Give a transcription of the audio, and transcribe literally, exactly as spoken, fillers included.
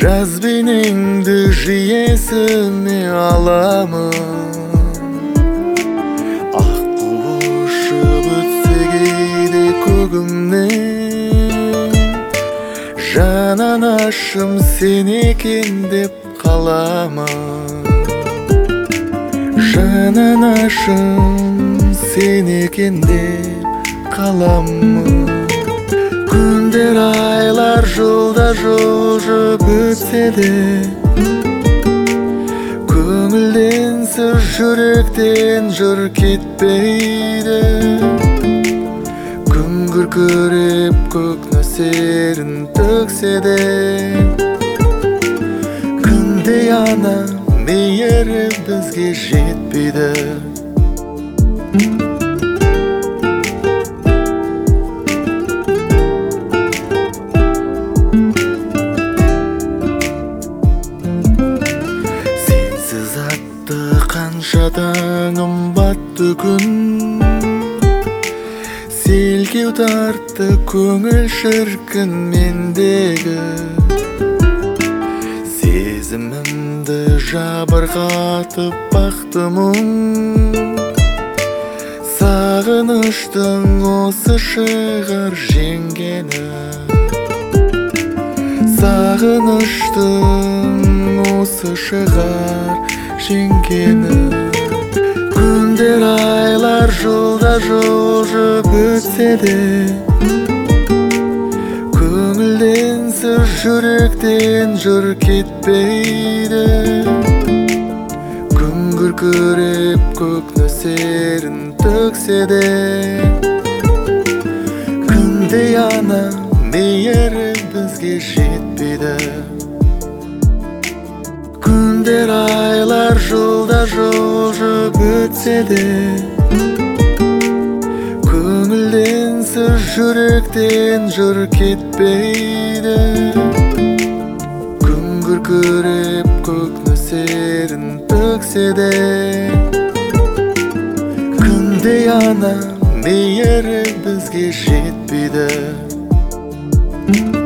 Жазбенеңді жиесіне аламын. Ақ құшып өтсе кейде көгімнен, жананашым сен екен деп қаламын. Жананашым сен екен деп қаламын. Күндер, айлар, жылдар жылжып өтсе де, көңілден сыр, жүректен жыр кетпейді. Күн күркіреп көк нөсерін төксе де, күндей ана мейірі бізге жетпейді. Сенсіз атты қанша таңым батты күн, селкеу тартты көңіл шіркін мендегі. Сезімімді жабырқатып бақты мұң, сағыныштың осы шығар жеңгені. Сағыныштың осы шығар жеңгені. Күндер, айлар, жылдар жылжып өтсе де, көңілден сыр, жүректен жыр кетпейді. Күн күркіреп көк нөсерін төксе де, күндей ана мейірі бізге жетпейді. Күндер, айлар, жылдар жылжып өтсе де, көңілден сыр, жүректен жыр кетпейді. Күн күркіреп көк нөсерін төксе де, күндей ана мейірі бізге жетпейді.